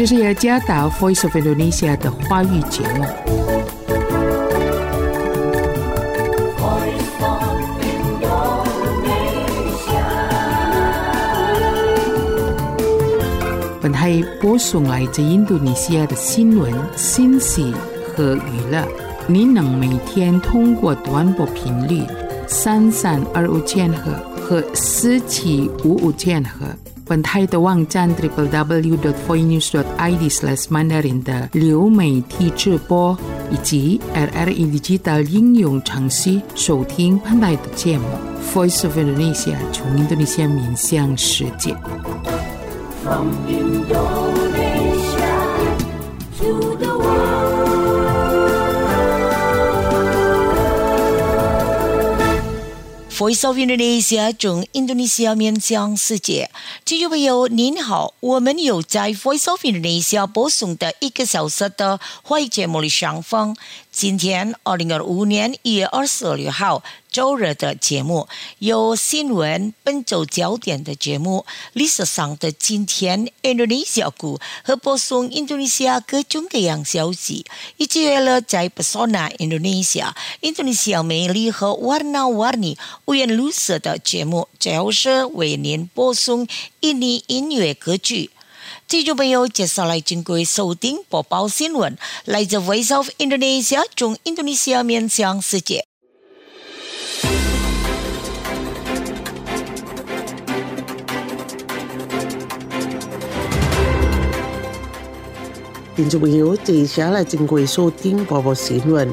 这是雅加达 Voice of Indonesia 的华语节目。本台播送来自印度尼西亚的新闻、信息和娱乐。您能每天通过短波频率3325千赫和4755千赫。本台的网站 www.voinews.id/mandarin 的流媒体直播以及 RRI Digital 应用程序收听本台的节目 Voice of Indonesia 从印度尼西亚面向世界。From Indonesia to the world.Voice of Indonesia 从印度尼西亚面向世界。听众朋友您好，我们有在 Voice of Indonesia 播送的1个小时的华语节目里相逢。今天2025年1月26号周日的节目有新闻本周焦点的节目，历史上的今天 Indonesia 股和播送印度尼西亚各种各样消息，以及为了在 Pesona Indonesia 印度尼西亚美丽和warna-warni五颜六色的节目，最后是为您播送印尼音乐歌曲。听众朋友，接下来请各位收听播报新闻，来自 Voice of Indonesia 从印度尼西亚面向世界。 听众朋友，接下来请各位收听播报新闻。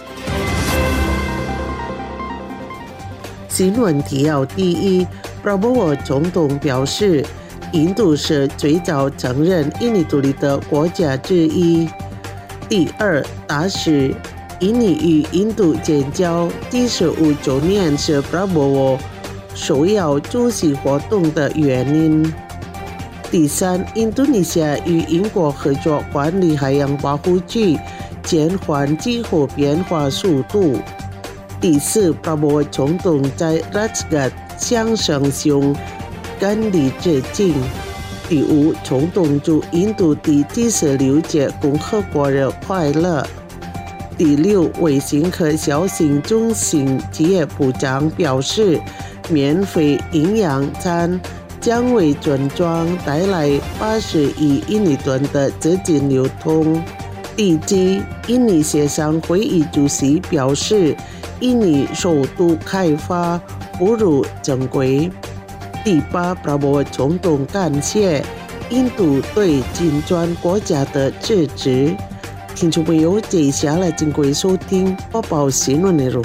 新闻提要第一， Prabowo 总统表示，印度是最早承认印尼独立的国家之一。第二，大使印尼与印度建交第15周年是 Prabowo 首要出席活动的原因。第三，印度尼西亚与英国合作管理海洋保护区，减缓气候变化速度。第四， Prabowo 总统在 Rajgat 向圣雄甘地致敬。第五，总统祝印度第76届共和国日快乐。第六，卫星和小型中型企业部长表示，免费营养餐将为村庄带来80亿印尼盾的资金流通。第七，印尼协商会议主席表示，印尼首都开发步入正轨。第八， Prabowo 总统感谢印度对金砖国家的支持。听众朋友，接下来请各位收听播报新闻内容。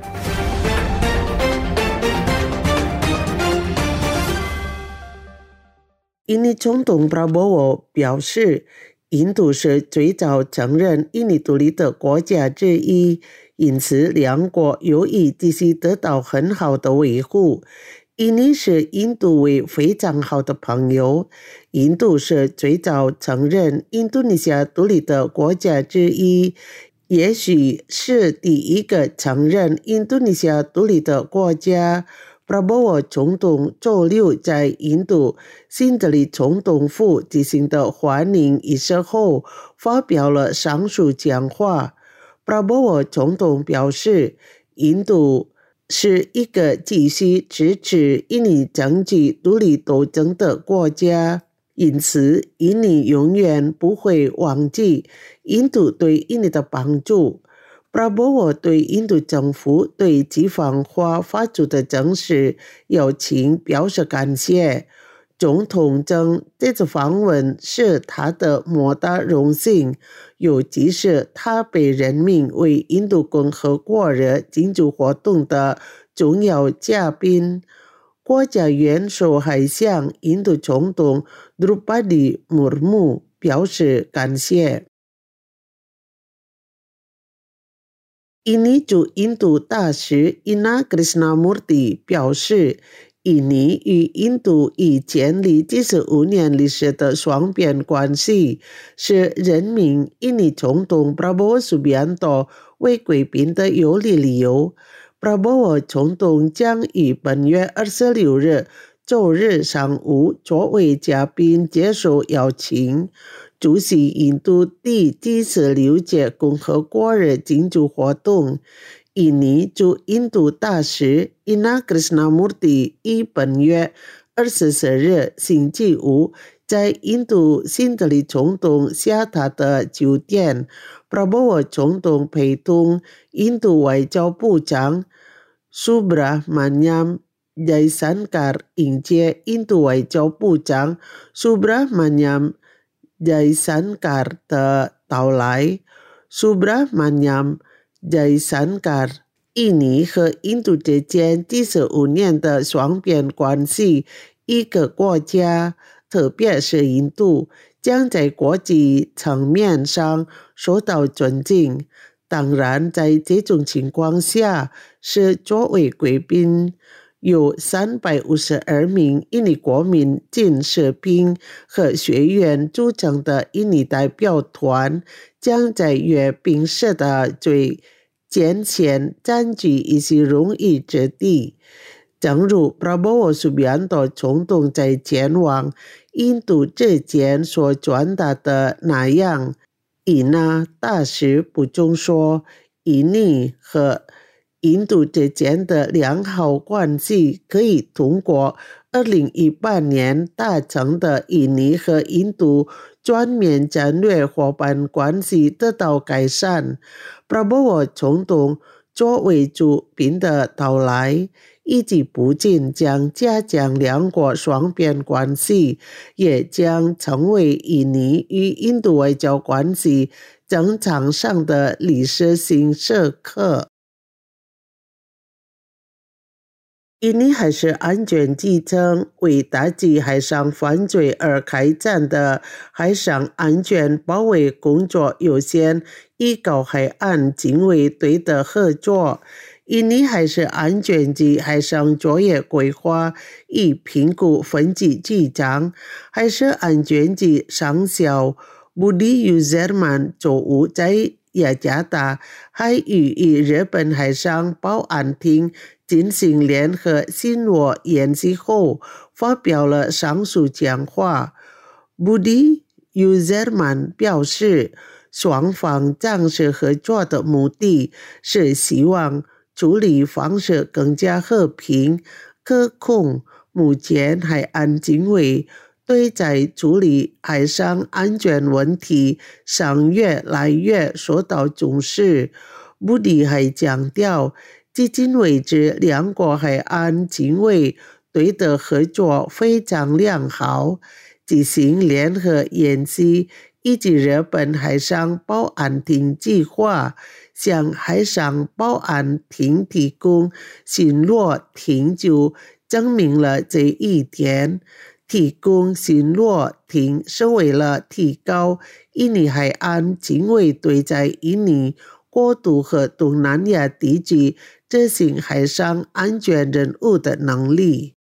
印尼总统 Prabowo 表示，印度是最早承认印尼独立的国家之一，因此两国友谊继续得到很好的维护。印尼是印度为非常好的朋友，印度是最早承认印度尼西亚独立的国家之一，也许是第一个承认印度尼西亚独立的国家。Prabowo 总统周六在印度新德里总统府举行的欢迎仪式后发表了上述讲话。Prabowo 总统表示，印度是一个继续支持印尼争取独立斗争的国家，因此印尼永远不会忘记印度对印尼的帮助。Prabowo 对印度政府对机房化发出的正式邀请表示感谢。总统称这次访问是他的莫大荣幸，尤其是他被任命为印度共和国日庆祝活动的重要嘉宾。国家元首还向印度总统 Drupadi Murmu 表示感谢。印尼驻印度大使 Ina Krishnamurti 表示，印尼与印度已建立75年历史的双边关系，是任命印尼总统 Prabowo Subianto 为贵宾的有力理由。Prabowo 总统将于本月26日周日上午作为嘉宾接受邀请。 主席印度第几次了解共和国日庆祝活动。印尼驻印度大使 Ina Krishnamurti 于本月24日星期五在印度新德里总统下榻的酒店 Prabowo 总统陪同印度外交部长 Subrahmanyam Jaishankar 迎接印度外交部长 Subrahmanyam Jaishankar 的到来。Subrahmanyam Jaishankar 印尼和印度之间第15年的双边关系，一个国家，特别是印度，将在国际层面上受到尊敬。当然，在这种情况下，是作为贵宾。有352名印尼国民进士兵和学员组成的印尼代表团将在阅兵式的最前线占据一些荣誉之地。正如 Prabowo Subianto 总统在前往印度之前所传达的那样，Ina 大使补充说，印尼和印度之间的良好关系可以通过2018年达成的印尼和印度全面战略伙伴关系得到改善。Prabowo 总统作为主宾的到来，以及不仅将加强两国双边关系，也将成为印尼与印度外交关系正常上的历史性时刻。印尼海事安全局称，为打击海上犯罪而开展的海上安全保卫工作优先与高海岸警卫队的合作。印尼海事安全局海上作业规划与评估分级局长、海事安全局上校 Budi Yuzerman 周五在雅加达海域与日本海上保安厅进行联合巡逻演习后，发表了上述讲话。Budi Yuzerman 表示，双方正式合作的目的是希望处理方式更加和平可控。目前海岸警卫队在处理海上安全问题上越来越受到重视。布迪还强调，至今为止两国海岸警卫队的合作非常良好，进行联合演习以及日本海上保安厅计划向海上保安厅提供巡逻艇就证明了这一点。提供巡逻艇是为了提高印尼海岸警卫队在印尼国土和东南亚地区执行海上安全任务的能力。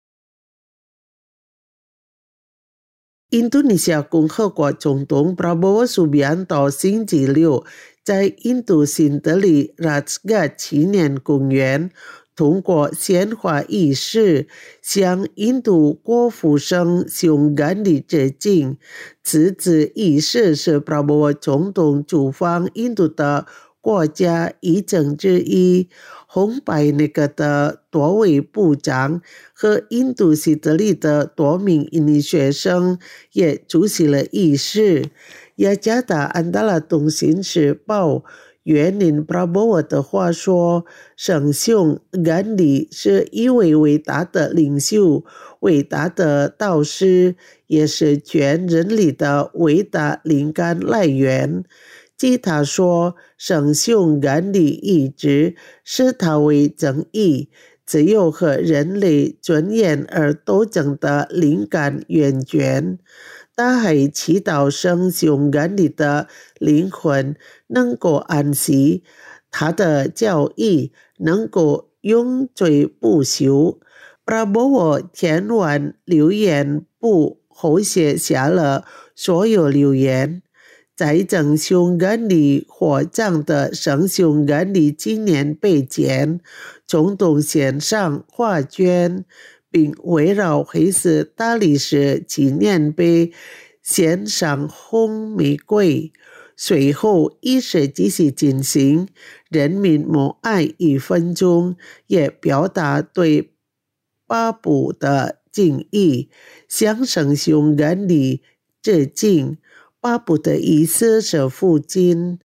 印度尼西亚共和国总统 Prabowo Subianto 星期六在印度新德里 Rajghat 纪念公园通过献花仪式向印度国父圣雄甘地致敬。此次仪式是 Prabowo 总统出访印度的国家议程之一。红白内阁的多位部长和印度新德里的多名印尼学生也出席了仪式。雅加达安达拉通信时报援引 Prabowo 的话说，圣雄甘地是一位伟大的领袖、伟大的导师，也是全人类的伟大灵感来源。据他说，圣雄甘地一直视他为正义、自由和人类尊严而斗争的灵感源泉。他还祈祷圣雄甘地的灵魂能够安息，他的教义能够永垂不朽。Prabowo 填完留言簿后写下了所有留言。在圣雄甘地获奖的圣雄甘地纪念碑前，总统献上花圈，并围绕黑色大理石纪念碑献上红玫瑰。随后仪式继续进行，人民默哀1分钟，也表达对巴布的敬意，向圣雄人里致敬。巴布的意思是父亲。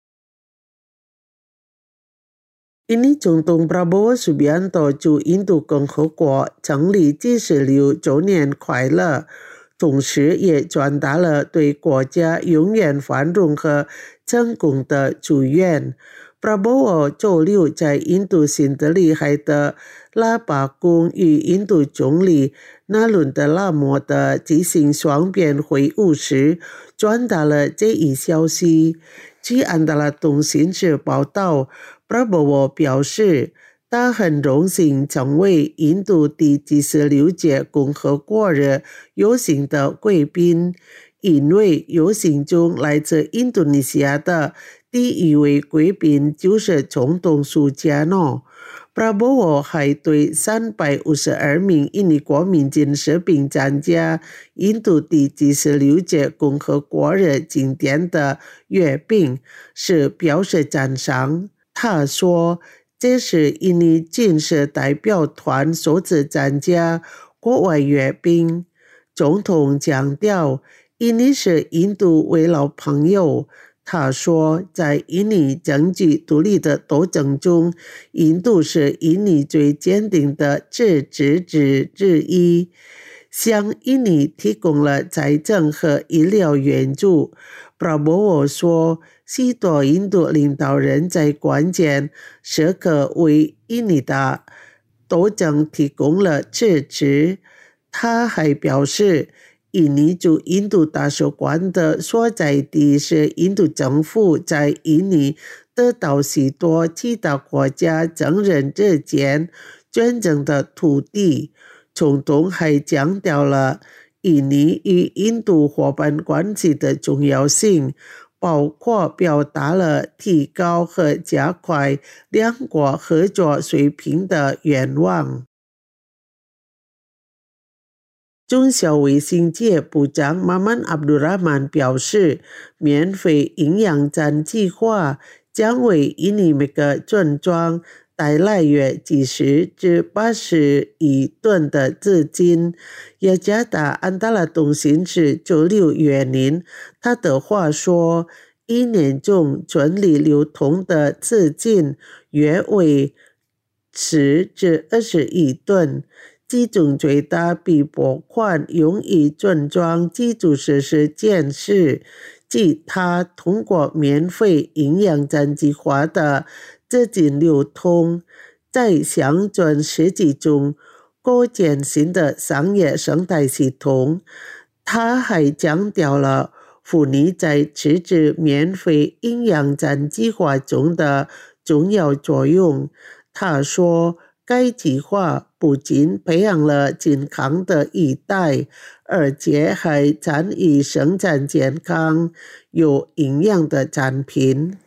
印尼总统 Prabowo Subianto 祝印度共和国成立76周年快乐，同时也传达了对国家永远繁荣和成功的祝愿。Prabowo 周六在印度新德里海的拉巴宫与印度总理纳伦德拉莫的举行双边会晤时，传达了这一消息。据安达拉通讯社报道， Prabowo 表示，他很荣幸成为印度第76届共和国日游行的贵宾，因为游行中来自印度尼西亚的第一位贵宾就是总统苏加诺。Prabowo 还对352名印尼国民进士兵参加印度第76届共和国日庆典的阅兵是表示赞赏。他说，这是印尼军事代表团首次参加国外阅兵。总统强调，印尼是印度为老朋友。他说，在印尼争取独立的斗争中，印度是印尼最坚定的支持者之一，向印尼提供了财政和医疗援助。Prabowo 说，许多印度领导人在关键时刻为印尼的斗争提供了支持。他还表示，印尼驻印度大使馆的所在地是印度政府在印尼得到许多其他国家承认之前捐赠的土地。总统还强调了印尼与印度伙伴关系的重要性，包括表达了提高和加快两国合作水平的愿望。中小卫生界部长马曼阿卜杜拉曼表示，免费营养餐计划将为印尼每个村庄带来约70至80亿吨的资金。雅加达安达拉通讯社周六约年，他的话说，1年中村里流通的资金约为10至20亿吨。其中最大笔拨款用于村庄基础设施建设，即他通过免费营养餐计划的资金流通，在乡村实际中构建新的商业生态系统。他还强调了妇女在支持免费营养餐计划中的重要作用。他说，该计划不仅培养了健康的一代，而且还参与生产健康、有营养的产品。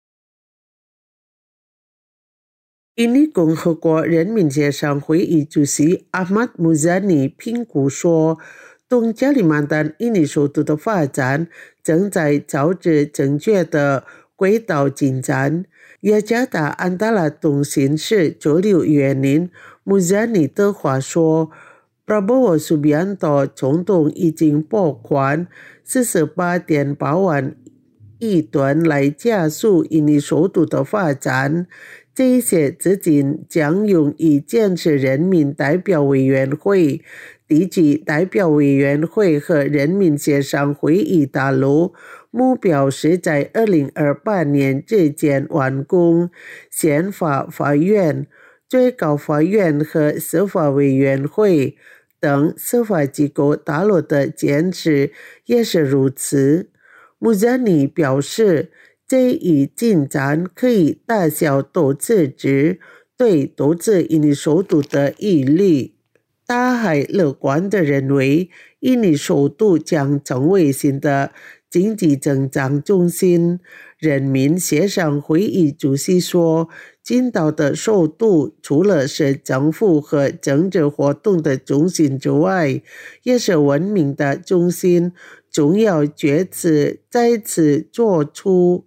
印尼共和国人民协商会议主席阿马穆扎尼评估说，东加里曼丹印尼首都的发展正在朝着正确的轨道进展。雅加达安达拉通讯社周六约年，穆扎尼的话说， Prabowo Subianto 总统已经拨款 48.8 万亿吨来加速印尼首都的发展。这些资金将用于建设人民代表委员会、地区代表委员会和人民协商会议大楼，目标是在2028年之前完工。宪法法院、最高法院和司法委员会等司法机构大楼的建设也是如此。穆扎尼表示，这一进展可以打消投资者对投资印尼首都的疑虑。他还乐观地认为，印尼首都将成为新的经济增长中心。人民协商会议主席说，金岛的首都除了是政府和政治活动的中心之外，也是文明的中心。 重要决策在此做出。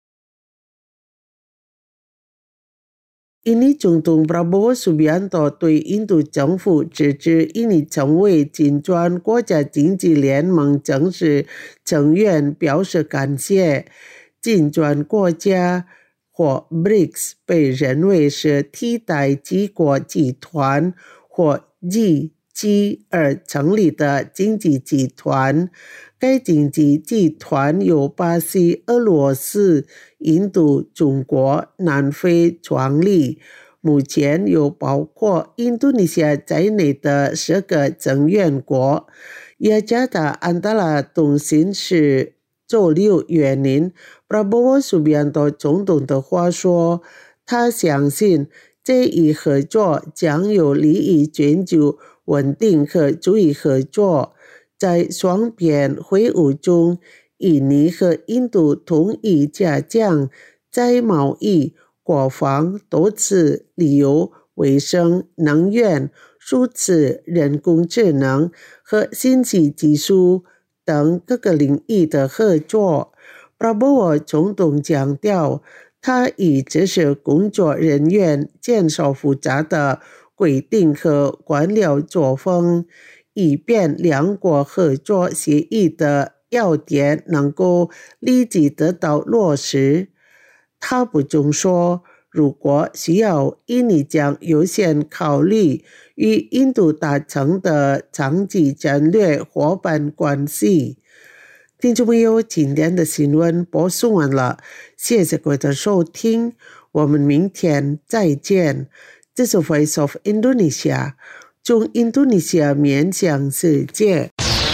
印尼总统 Prabowo Subianto 对印度政府支持印尼成为金砖国家经济联盟正式成员表示感谢。金砖国家或 BRICS 被认为是替代几国集团或 G7 而成立的经济集团。该经济集团由巴西、俄罗斯、印度、中国、南非创立，目前有包括印度尼西亚在内的10个成员国。雅加达安达拉中心是周六约您 Prabowo Subianto 总统的话说，他相信这一合作将有利于全球稳定和注意合作。在双边会晤中，印尼和印度同意加强在贸易、国防、投资、旅游、卫生、能源、数字、人工智能和信息技术等各个领域的合作。Prabowo 总统强调，他已指示工作人员减少复杂的规定和官僚作风，以便两国合作协议的要点能够立即得到落实。他补充说，如果需要，印尼将优先考虑与印度达成的长期战略伙伴关系。听众朋友，今天的新闻播送完了，谢谢各位的收听，我们明天再见。这是 Voice of Indonesia， 从印度尼西亚面向世界。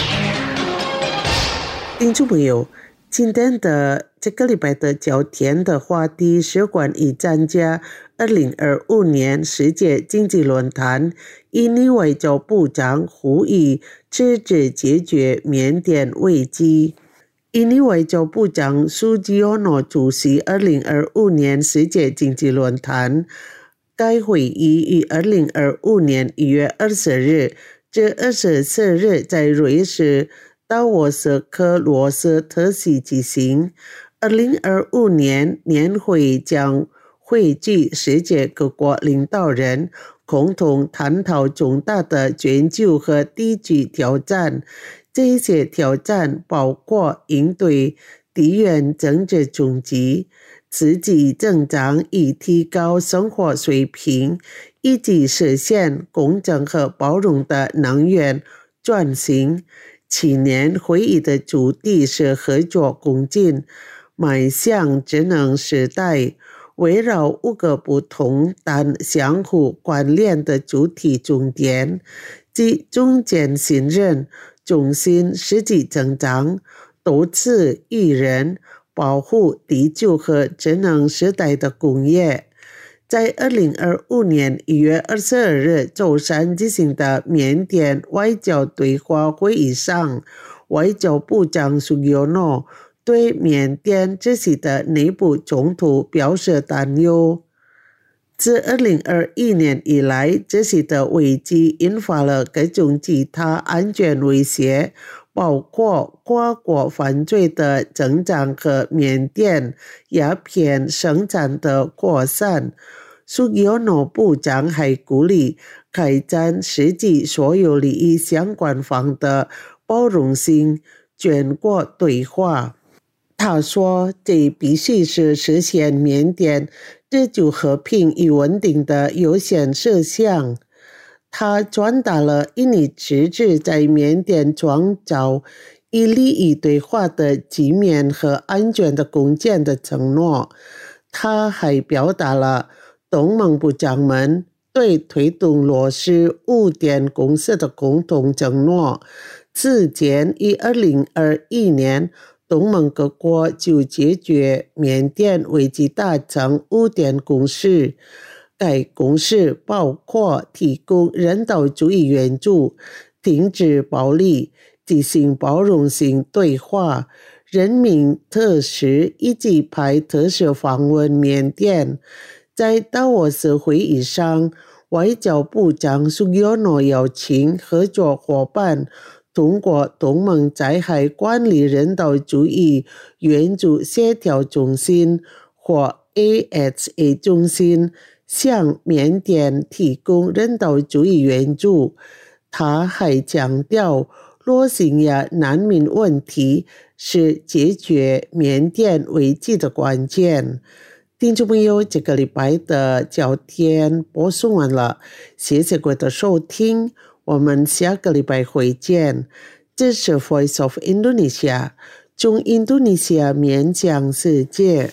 听众朋友，今天的这个礼拜的焦点的话题是关于参加2025年世界经济论坛，印尼外交部长呼吁直接解决缅甸危机。印尼外交部长苏吉欧诺主席2025年世界经济论坛。该会议于2025年1月20日至24日在瑞士达沃斯克罗斯特西举行。2025年年会将汇聚世界各国领导人，共同探讨重大的全球和地区挑战。这些挑战包括应对地缘政治冲击、刺激增长以提高生活水平，以及实现公正和包容的能源转型。去年会议的主题是合作共进，迈向智能时代，围绕5个不同但相互关联的主题重点，即重建信任、重新实际增长、投资育人、保护地球和智能时代的工业。在2025年1月22日周三举行的缅甸外交对话会议上，外交部长苏吉欧诺对缅甸这次的内部冲突表示担忧。自2021年以来，这次的危机引发了各种其他安全威胁，包括跨国犯罪的增长和缅甸鸦片生产的扩散。苏吉欧诺部长还鼓励开展实际所有利益相关方的包容性全国对话。他说，这必须是实现缅甸日久和平与稳定的优先事项。他传达了印尼支持在缅甸创造以利益对话的局面和安全的共建的承诺。他还表达了东盟部长们对推动落实5点共识的共同承诺。此前于2021年，东盟各国就解决缅甸危机达成5点共识。该共识包括提供人道主义援助、停止暴力、进行包容性对话、任命特使以及派特使访问缅甸。在达沃斯会议上，外交部长苏吉欧诺邀请合作伙伴通过东盟灾害管理人道主义援助协调中心或 AHA 中心向缅甸提供人道主义援助。他还强调，罗兴亚难民问题是解决缅甸危机的关键。听众朋友，这个礼拜的焦点播送完了，谢谢各位的收听，我们下个礼拜会见。这是 Voice of Indonesia， 中印度尼西亚面向世界。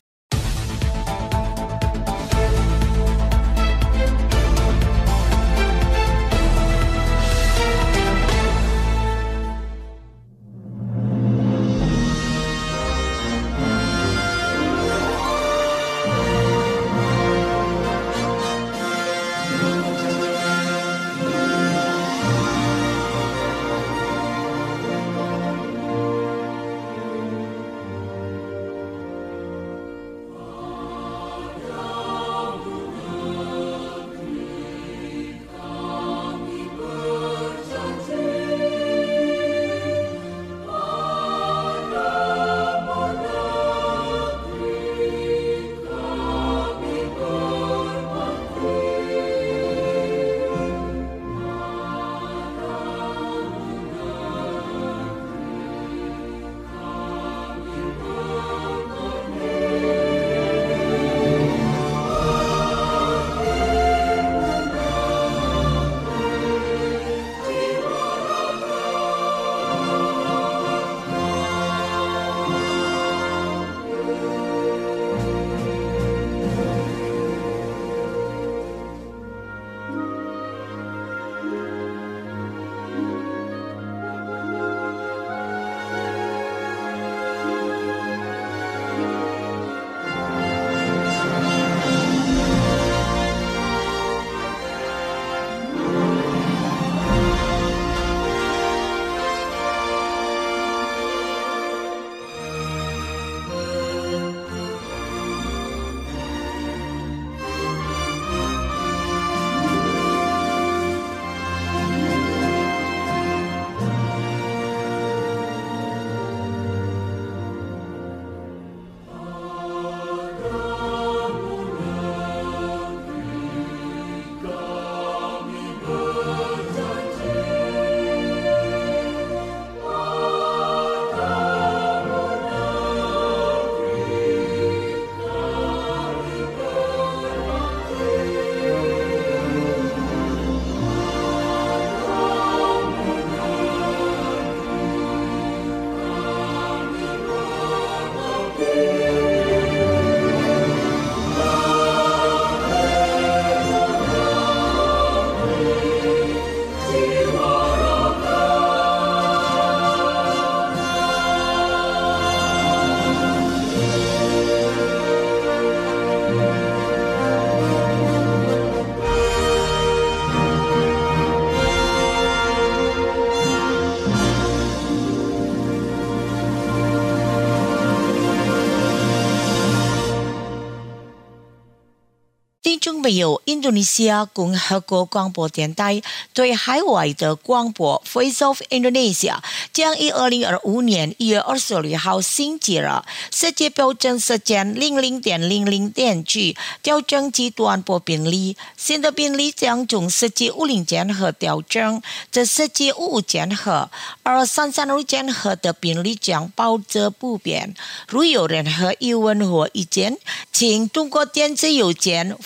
听众朋友，印度尼西亚共和国广播电台对海外的广播 Voice of Indonesia 将于2025年1月26号星期二世界标准时间00:00点起调整其短波频率，新的频率将从1750千赫调整至1755千赫，而335千赫的频率将保持不变。如有任何疑问或意见，请通过电子邮件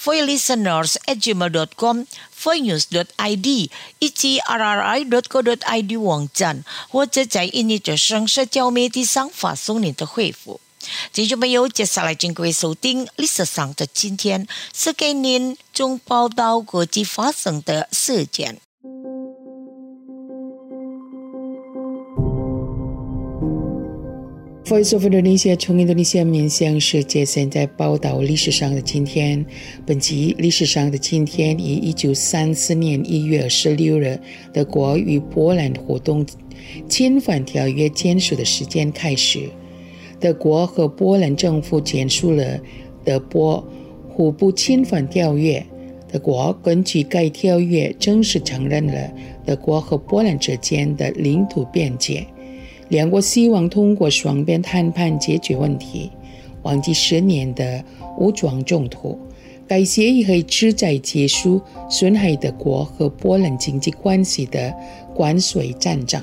voicelisteners@gmail.com voicenews.id 以及 rri.co.id 网站，或者在印尼的社交媒体上发送您的回复。听众朋友，接下来请各位收听历史上的今天，是给您中报道国际发生的事件。 Voice of Indonesia 从印度尼西亚面向世界，现在报道历史上的今天。本集历史上的今天以1934年1月26日德国与波兰活动签反条约签署的时间开始。德国和波兰政府签署了德波互不侵犯条约， 德国根据该条约正式承认了德国和波兰之间的领土边界，两国希望通过双边谈判解决问题，忘记10年的武装冲突。该协议还旨在结束损害德国和波兰经济关系的关税战争。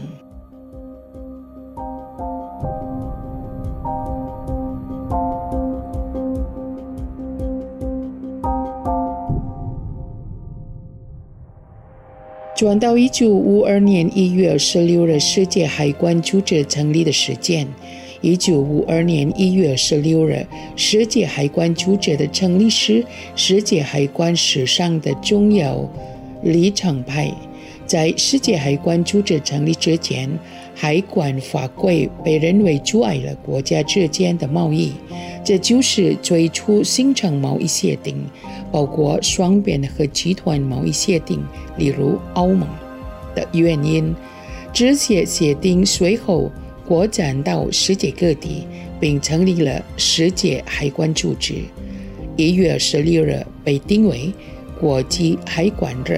转到1952年1月26日世界海关组织成立的时间。1952年1月26日，世界海关组织的成立是世界海关史上的重要里程碑。在世界海关组织成立之前，海关法规被认为阻碍了国家之间的贸易，这就是最初形成贸易协定，包括双边和集团贸易协定，例如欧盟的原因。这些协定随后扩展到世界各地，并成立了世界海关组织。1月26日被定为国际海关日。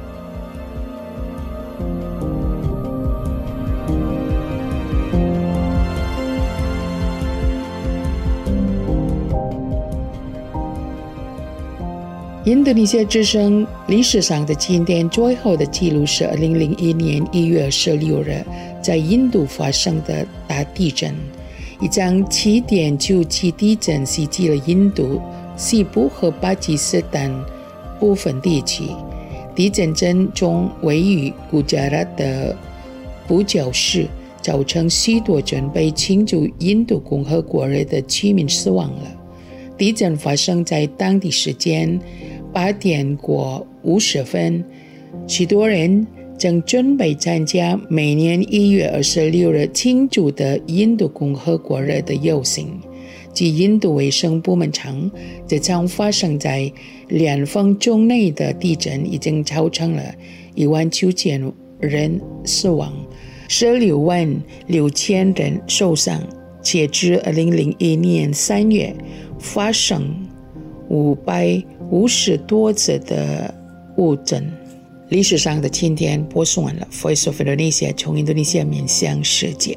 印度尼西亚之声历史上的今天最后的记录是2001年1月16日在印度发生的大地震。一场7.97地震袭击了印度西部和巴基斯坦部分地区。地震中位于古加拉的布焦市，造成许多准备庆祝印度共和国日的居民死亡了。地震发生在当地时间8点过50分，许多人正准备参加每年1月26日庆祝的印度共和国日的游行。据印度卫生部门称，这场发生在2分钟内的地震已经造成了19000人死亡，166000人受伤。截至2001年3月，发生550多次的误震。历史上的今天播送完了 Voice of Indonesia 从印度尼西亚面向世界。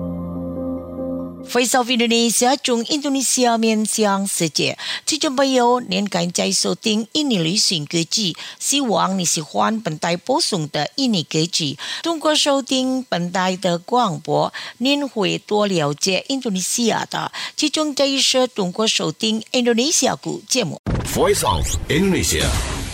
Voice of Indonesia 从印度尼西亚面向世界，听众朋友，您刚才收听印尼旅行歌曲，希望你喜欢本台播送的印尼歌曲。通过收听本台的广播，您会多了解印度尼西亚的，其中这一是通过收听印度尼西亚语节目。 Voice of Indonesia。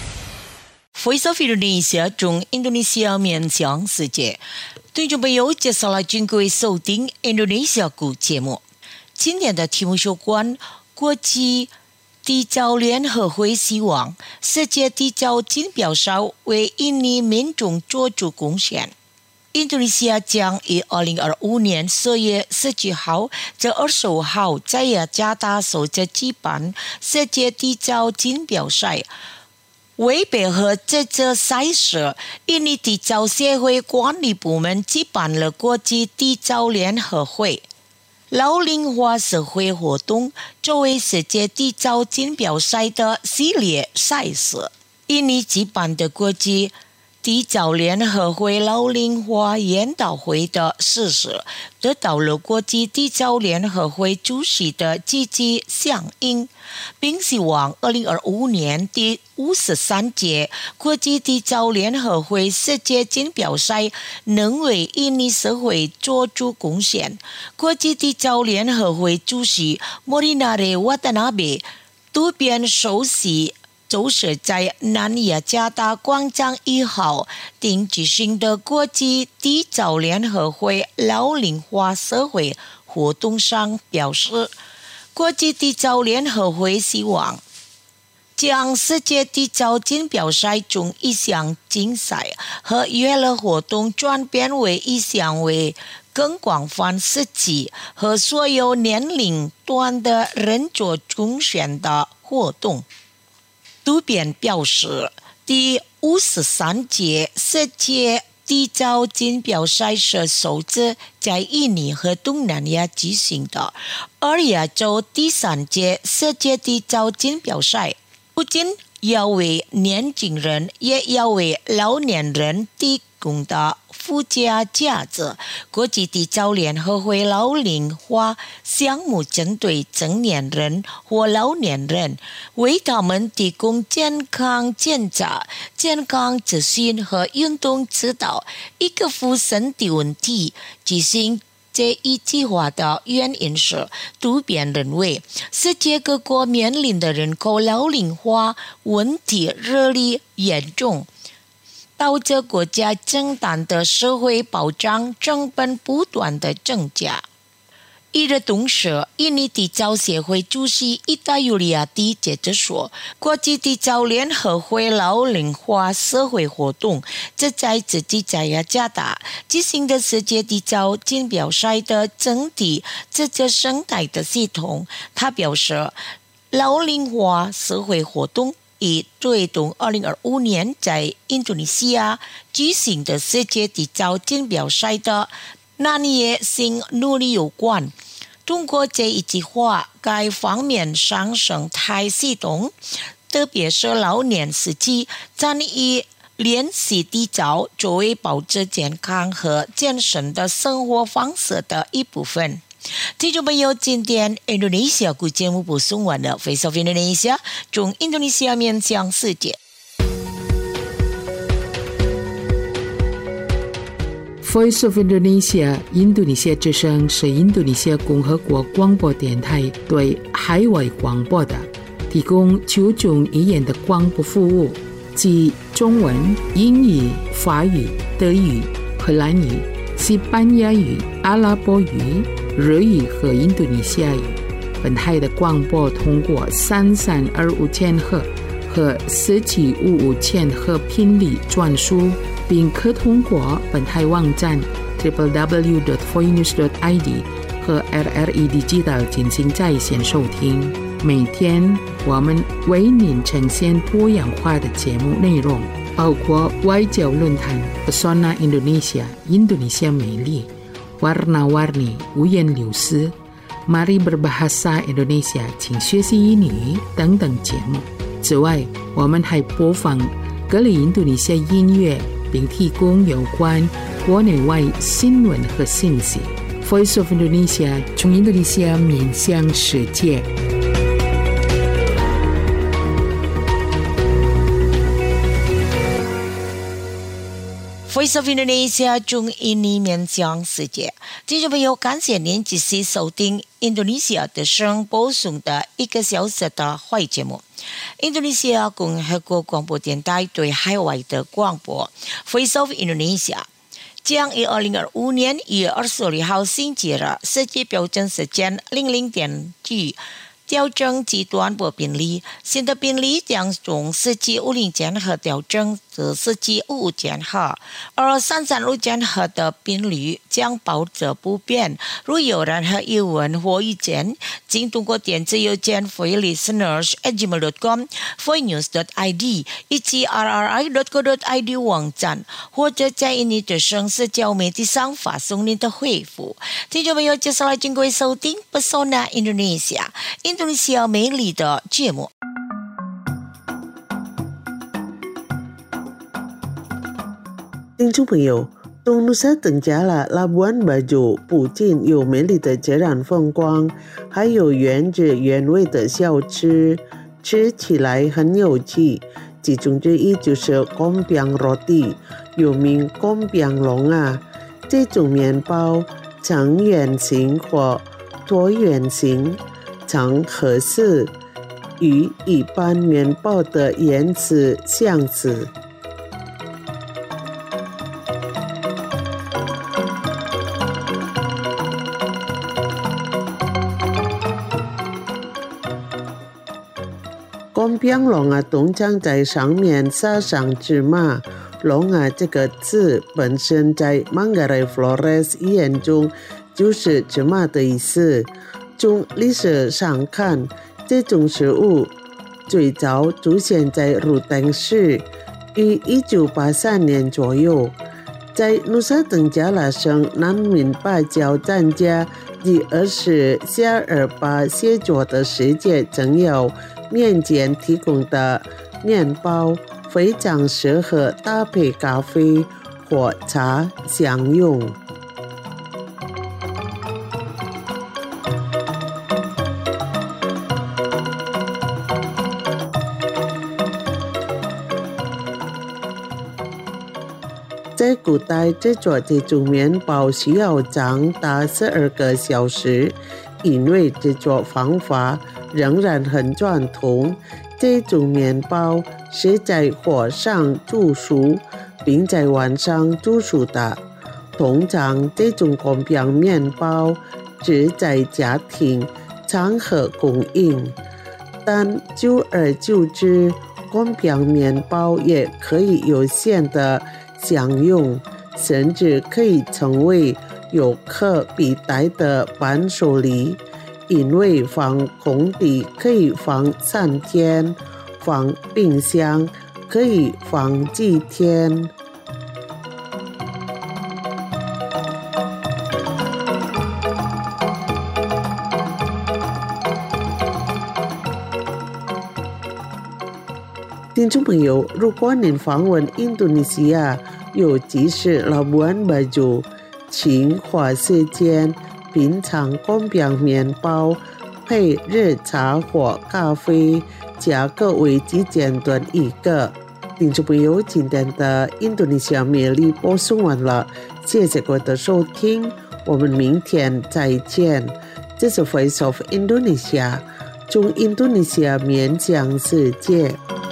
Voice of Indonesia 从印度尼西亚面向世界。听众朋友，接下来请各位收听印度尼西亚语节目。今天的题目有关国际缔造联合会希望世界缔造金标上为印尼民众做出贡献。印度尼西亚将于2025年4月17号至25号在雅加达首次举办世界缔造金标赛。为配合这次赛事，印尼缔造协会管理部门举办了国际缔造联合会老龄化社会活动，作为世界缔造金标赛的系列赛事。印尼举办的国际缔造联合会老龄化研讨会的事实，得到了国际缔造联合会主席的积极响应，并希望2025年第53届国际缔造联合会世界金标赛能为印尼社会做出贡献。国际缔造联合会主席莫里纳雷瓦达纳贝渡边首席就是在南雅加达广场1号定举行的国际缔造联合会老龄化社会活动上表示，国际缔造联合会希望将世界缔造金标赛中一项竞赛和娱乐活动转变为一项为更广泛时期和所有年龄段的人做贡献的活动。渡边表示，第53届世界缔造金标赛是首次在印尼和东南亚举行的，而亚洲第3届世界缔造金标赛不仅要为年轻人也要为老年人提供的附加价值。国际缔造联合会老龄化项目针对成年人或老年人，为他们提供健康检查、健康咨询和运动指导。一个附身的问题，执行这一计划的原因是，渡边认为世界各国面临的人口老龄化问题日益严重，导致国家承担的社会保障成本不断的增加。与此同时，印尼缔造协会主席伊达尤利亚蒂接着说，国际缔造联合会老龄化社会活动正在自己加大执行的世界缔造锦标赛的整体职责生态的系统。他表示，老龄化社会活动以推动2025年在印度尼西亚举行的世界缔造锦标赛的南野性努力有关。通过这一计划，该方面上生态系统，特别是老年时期，将以联系缔造作为保持健康和健身的生活方式的一部分。听众朋友，今天印度尼西亚国节目播送完了 Face of Indonesia 从印度尼西亚面向世界。 Voice of Indonesia 印度尼西亚之声是印度尼西亚共和国广播电台对海外广播的提供9种语言的广播服务，即中文、英语、法语、德语、荷兰语、西班牙语、阿拉伯语、日语和印度尼西亚语。本台的广播通过3325千赫和1755千赫频率转输，并可通过本台网站 www.voinews.id 和 RRE Digital 进行在线收听。每天我们为您呈现多样化的节目内容，包括外交论坛 Pesona Indonesia 印度尼西亚美丽 Warna-Warni 五颜六色 Mari Berbahasa Indonesia 请学习英语等等节目。此外，我们还播放各类印度尼西亚音乐，并提供有关国内外新闻和信息。Voice of Indonesia 从印度尼西亚面向世界。 Voice of Indonesia 从印尼面向世界。听众朋友，感谢您继续收听印度尼西亚的声播送的1个小时的华语节目。印度尼西亚共和国广播电台对海外的广播 Voice of Indonesia 将于2025年1月26号星期日世界标准时间00点至调整至短波频率，新的频率将从1750千赫调整至1755千赫，而335千赫的频率将保持不变。如有任何疑问或意见，请通过电子邮件 voilisteners@gmail.com、voinews.id 以及 rri.co.id 网站，或者在印尼的社交媒体上发送您的回复。听众朋友，接下来请各位收听 Pesona Indonesia 印度尼西亚美丽的节目。 听众朋友，东努沙登加拉Labuan Bajo不仅有美丽的自然风光，还有原汁原味的小吃，吃起来很有趣。其中之一就是 Kompiang Roti， 有名 Kompiang Longa。这种面包呈圆形或椭圆形，呈合适，与一般面包的颜色相似。Kompiang Longa 通常在上面撒上芝麻。Longa 这个字本身在 Manggarai Flores 语言中就是芝麻的意思。从历史上看，这种食物最早出现在如登市，于1983年左右。在努沙登加拉省南面芭蕉站家第20夏28写作的世界政要面前提供的面包非常适合搭配咖啡或茶享用。在古代制作这种面包需要长达12个小时，因为制作方法仍然很传统。这种面包是在火上煮熟，并在晚上煮熟的。通常这种公饼面包只在家庭场合供应，但久而久之，公饼面包也可以有限的享用，甚至可以成为游客必带的伴手礼，因为放空地可以放3天，放冰箱可以放几天。听众朋友，如果您访问印度尼西亚，尤其是老布安巴州，请花时间品尝公饼面包，配热茶或咖啡，价格为极简单一个。听众朋友，今天的印度尼西亚美丽播送完了，谢谢各位的收听，我们明天再见。这是 Voice of Indonesia， 从印度尼西亚面向世界。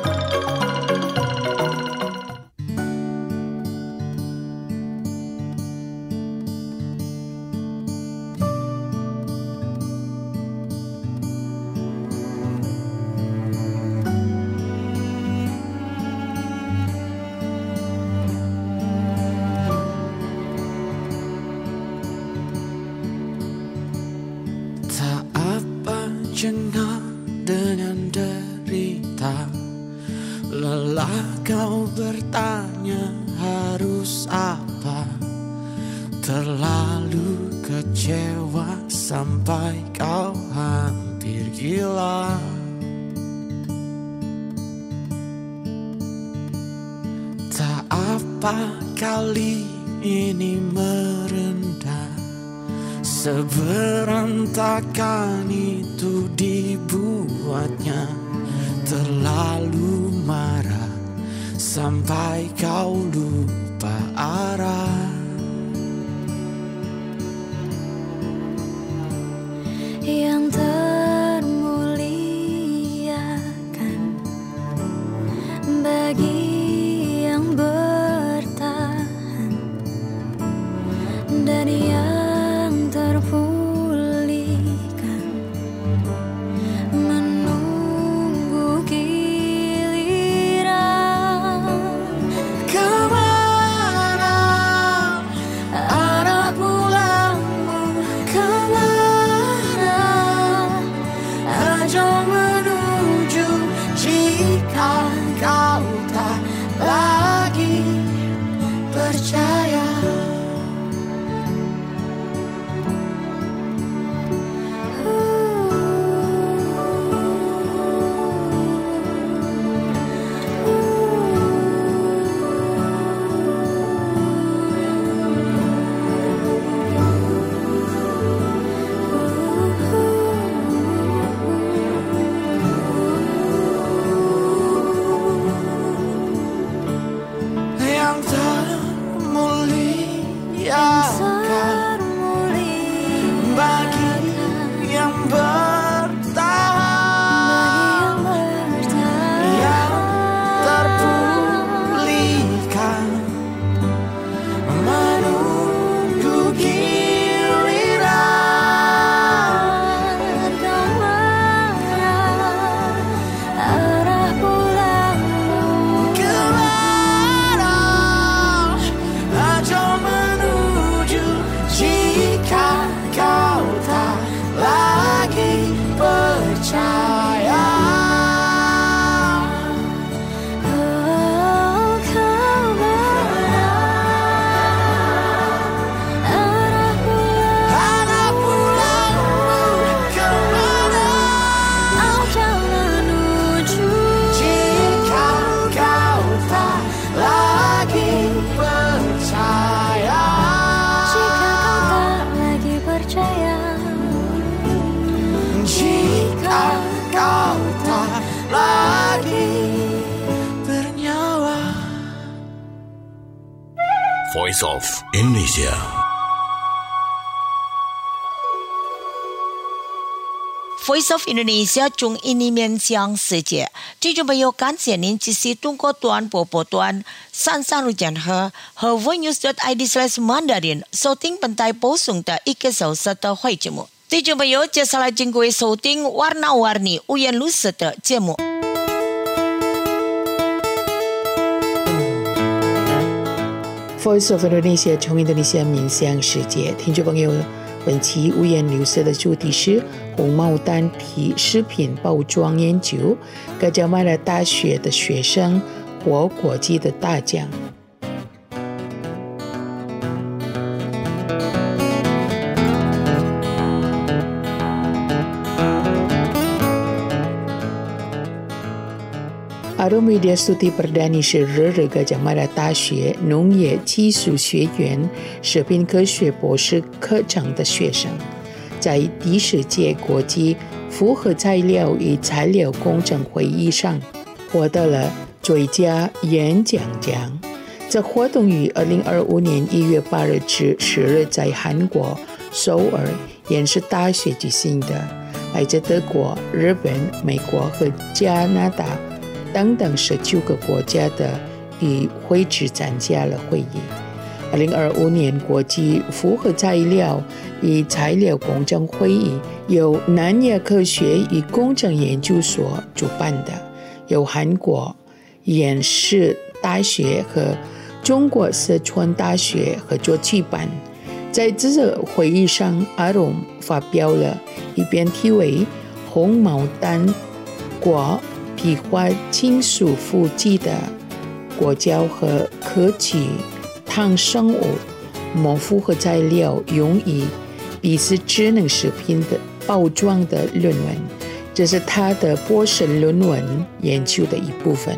Jengah dengan derita, lelah kau bertanya harus apa, terlalu kecewa sampai kau hampir gila. Tak apa kali ini merendah, seberantakan itu dibuatnya, terlalu marah sampai kau lupa arah. Yang termuliakan bagi yang bertahan, dan yang terpulihkan menunggu giliran. Kemana Voice of Indonesia. Voice of Indonesia 中印尼面向世界，听众朋友，感谢您支持中国短波波段33路线和 voinews.id/Mandarin 收听本台播送的1个小时的会节目。听众朋友，接下来请各位收听 Warna-Warni 五颜六色的节目。 Voice of Indonesia 从印度尼西亚面向世界，听众朋友，本期五颜六色的主题是红毛丹皮食品包装研究，格加马拉大学的学生获国际的大奖。Arum Widya Stuti Perdana 是日日Gajah Mada 大学农业技术学院食品科学博士课程的学生，在第10届国际复合材料与材料工程会议上获得了最佳演讲奖。这活动于2025年1月8日至10日在韩国首尔延世大学举行的，来自德国、日本、美国和加拿大等19个国家的与会者参加了会议。2025年国际复合材料与材料工程会议由南亚科学与工程研究所主办的，由韩国延世大学和中国四川大学合作举办。在这个会议上，阿荣发表了一篇题为红毛丹果皮化金属负极的果胶和科技碳生物模复合材料用于彼此智能食品的包装的论文，这是他的博士论文研究的一部分。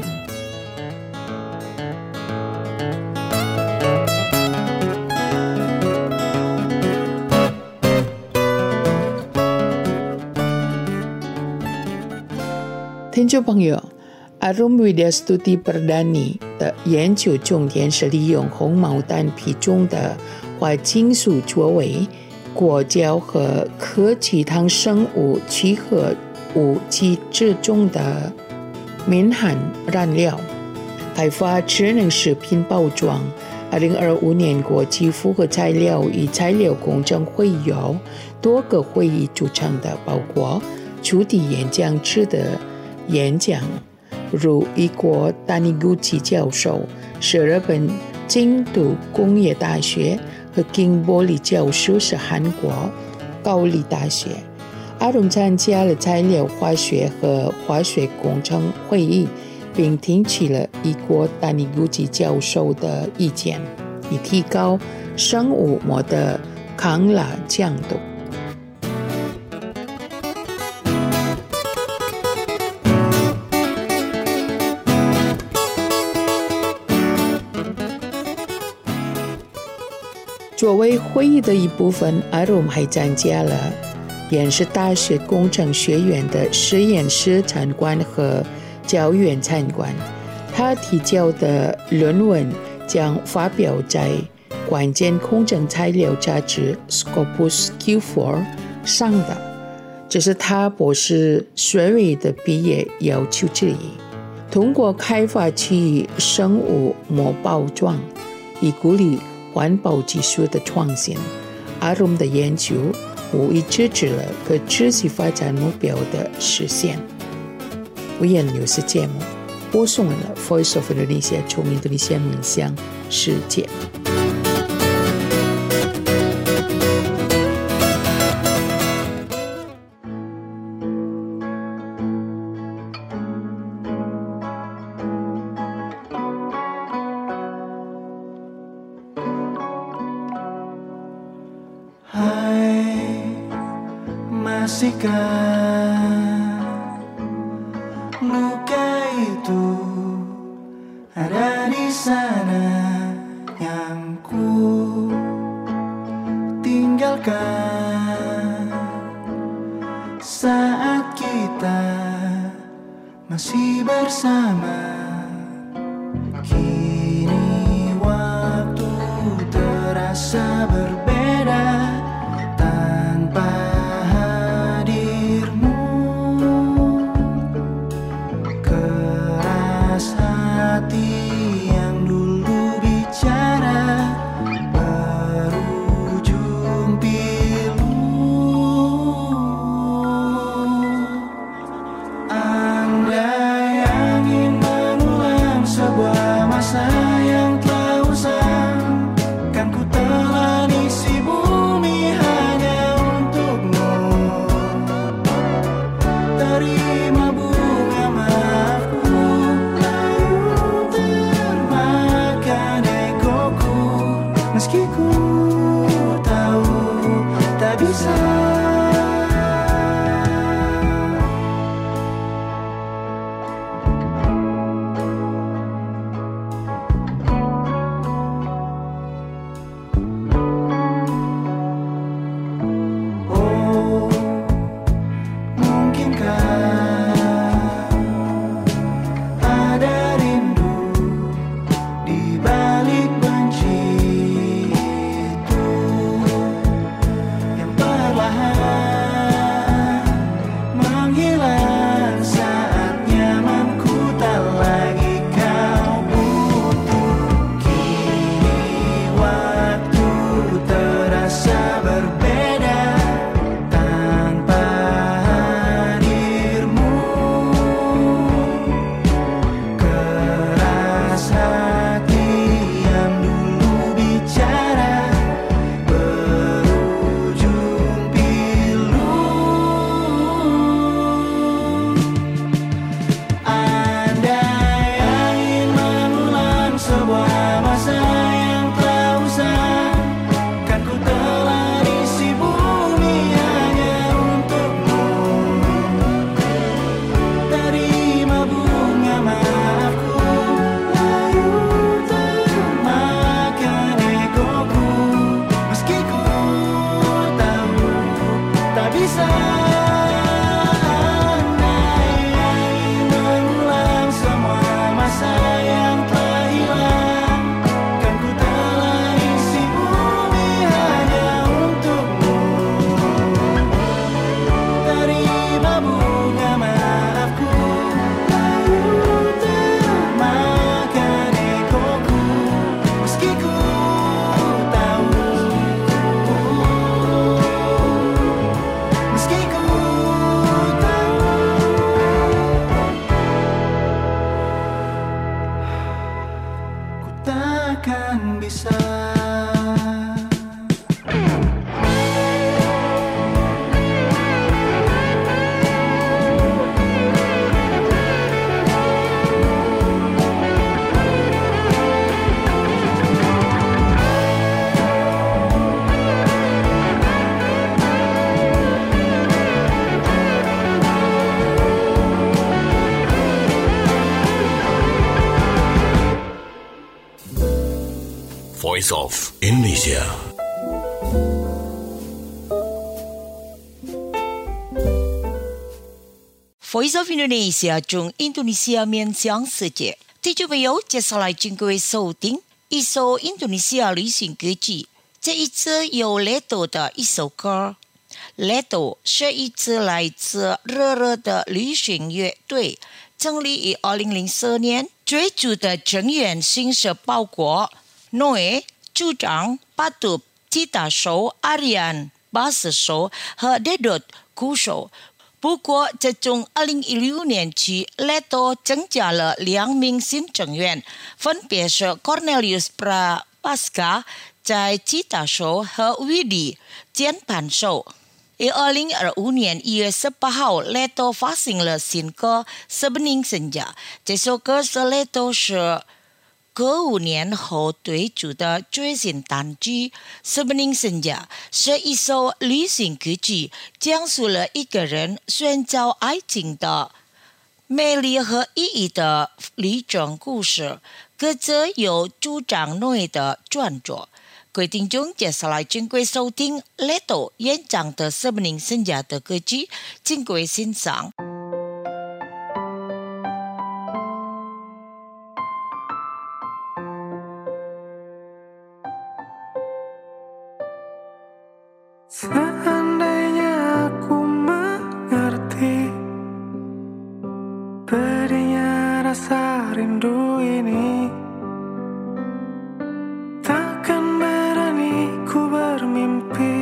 听众朋友， Arum Widya Stuti Perdana 的研究重点是利用红毛丹皮中的化金属作为果胶和科技碳生物聚合物机制中的敏感燃料，开发智能食品包装。2025年国际复合材料与材料工程会由多个会议组成的，包括主题演讲制的演讲，如伊国Taniguchi教授是日本京都工业大学和金玻璃教授是韩国高丽大学。阿荣参加了材料化学和化学工程会议，并听取了伊国Taniguchi教授的意见，以提高生物膜的抗拉强度。作为会议的一部分，阿荣还参加了延世大学工程学院的实验室参观和教员参观。他提交的论文将发表在关键工程材料杂志 Scopus Q4 上的，这是他博士学位的毕业要求之一。通过开发其生物膜包装，以鼓励环保技术的创新，阿荣的研究无疑支持了可持续发展目标的实现。五颜六色节目播送了 Voice of Indonesia 从印度尼西亚面向世界。 Masihkah luka itu ada di sana yang ku tinggalkan saat kita masih bersama. Kini waktu meski ku tahu tak bisa. Takkan bisa. Voice of Indonesia. Voice of Indonesia 中印度尼西亚面向世界。听众朋友，接下来请各位收听一首印度尼西亚流行歌曲。这一次有 Leto 的一首歌。Leto 是一支来自热热的旅行乐队，成立于2004年。最初的成员姓氏包括Noe 组长、巴杜吉他手、Aryan 巴斯手和 Dedot 鼓手。不过，自从2016年起 ，Leto 增加了2名新成员，分别是 Cornelius Prapaska 在吉他手和 Widi 键盘手。于2025年1月18号 ，Leto 发行了新歌《Sebening Senja》，这首歌是 Leto 是隔5年后推出的最新单曲《Sebening Senja》是一首旅行歌曲，讲述了一个人寻找爱情的美丽和意义的旅程故事。歌词由组长Noe的创作。各位听众，接下来请各位收听 Leto 演唱的《Sebening Senja》的歌曲，请各位欣赏。 Seandainya aku mengerti pedihnya rasa rindu ini, takkan berani ku bermimpi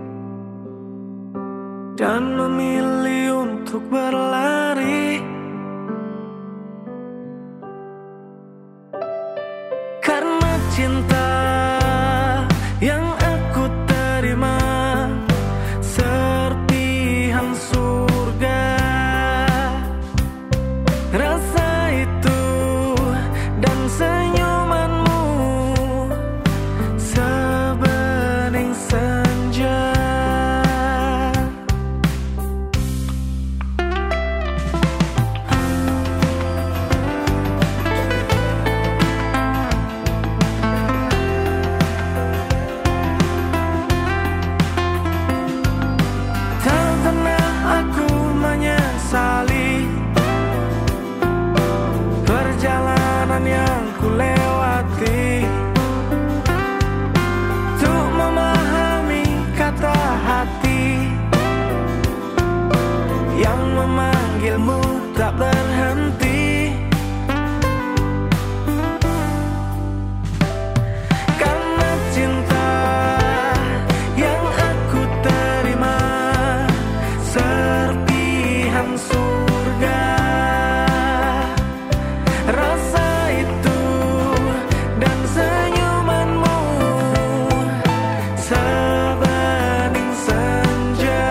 dan memilih untuk berlari, karena cinta yang aku terima serpihan surga. Rasa itu dan senyumanmu ku lewati untuk memahami kata hati yang memanggilmu tak berhenti. Karena cinta yang aku terima serpihan surga, rasa itu dan senyumanmu sebening senja.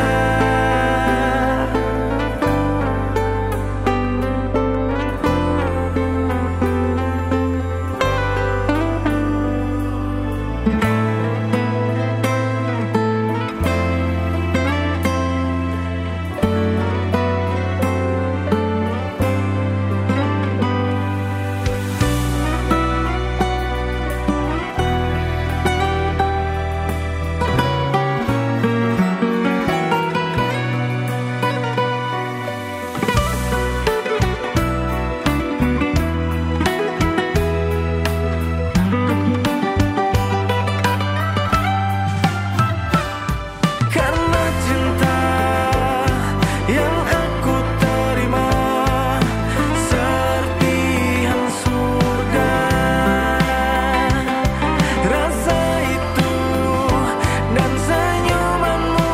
Karena cinta yang aku terima serpihan surga, rasa itu dan senyumanmu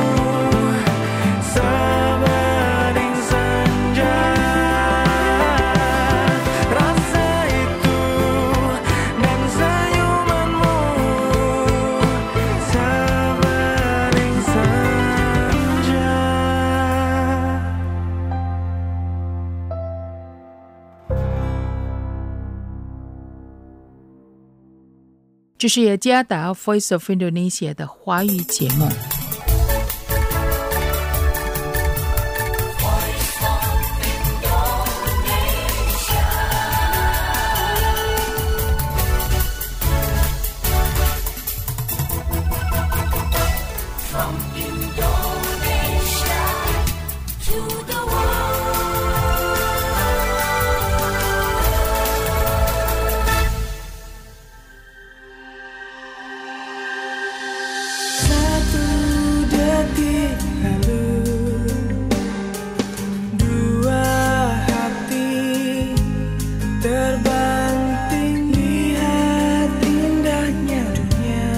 sebening senja. Rasa itu dan senyumanmu sebening senja. 这是雅加达 Voice of Indonesia 的华语节目。 Satu detik lalu, dua hati terbang tinggi, lihat indahnya dunia,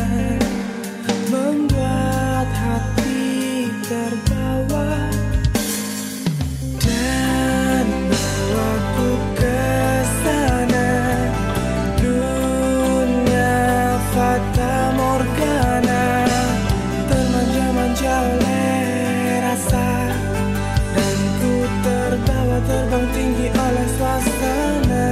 membuat hati terbawa dan bawaku ke sana, dunia fata morgana, termanja-manja oleh rasa, dan ku terbawa terbang tinggi oleh suasana.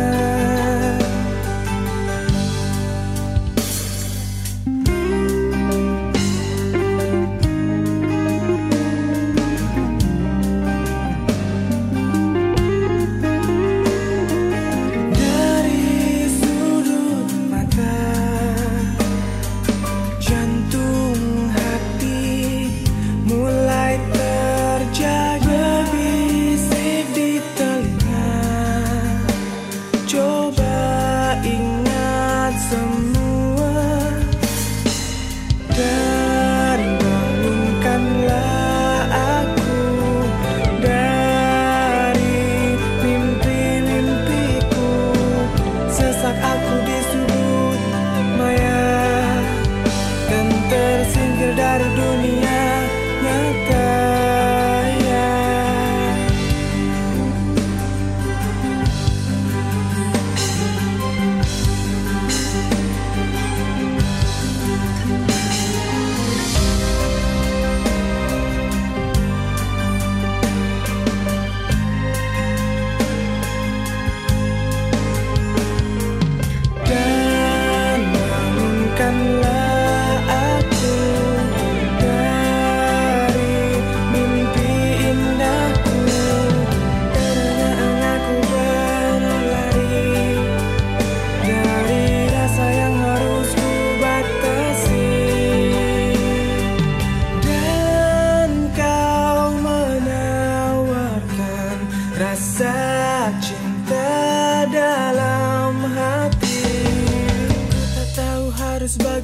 Dari sudut mata, jantung hati mulai terjaga, bisik di telinga. Coba ingat semua dan bangunkanlah aku dari mimpi-mimpiku. Sesak aku di sudut maya dan tersingkir dari dunia nyata.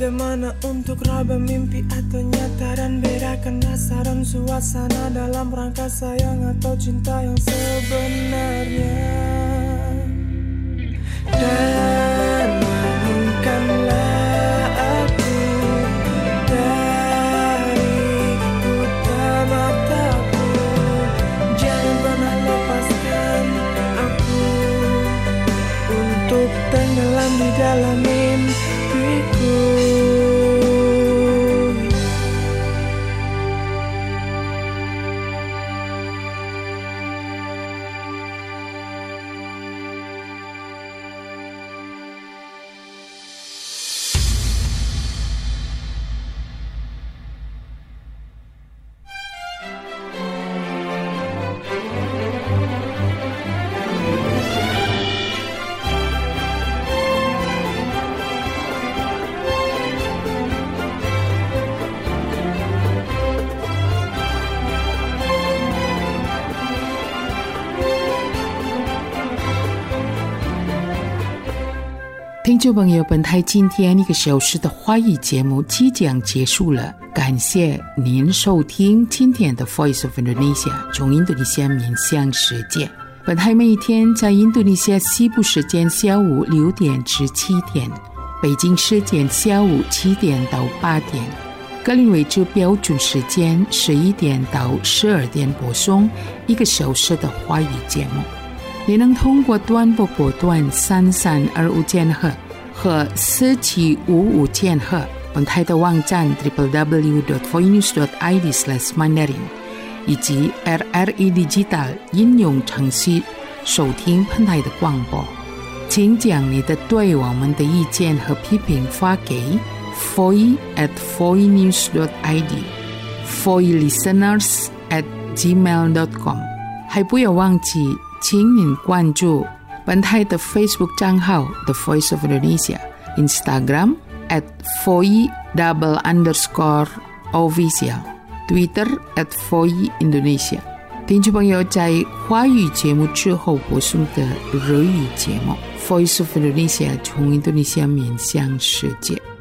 Bagaimana untuk raba mimpi atau nyata dan bedakan dasaran suasana dalam rangka sayang atau cinta yang sebenarnya. Dan bangunkanlah aku dari buta mataku. Jangan pernah lepaskan aku untuk tenggelam di dalam mimpiku. 听众朋友，本台今天1个小时的华语节目即将结束了，感谢您收听今天的 Voice of Indonesia 从印度尼西亚面向世界。本台每天在印度尼西亚西部时间下午6点至7点，北京时间下午7点到8点，格林威治标准时间11点到12点播送1个小时的华语节目。你能通过短波波段3325千赫和4755千赫，本台的网站 www.voinews.id/mandarin 以及 RRI Digital 应用程序收听本台的广播。请将你的对我们的意见和批评发给 foi@voinews.id foilisteners@gmail.com， 还不要忘记请您关注本台的 Facebook 账号 The Voice of Indonesia， Instagram @foi_official， Twitter @foi_Indonesia。 听众朋友，在华语节目之后播送的日语节目 Voice of Indonesia 从印度尼西亚面向世界。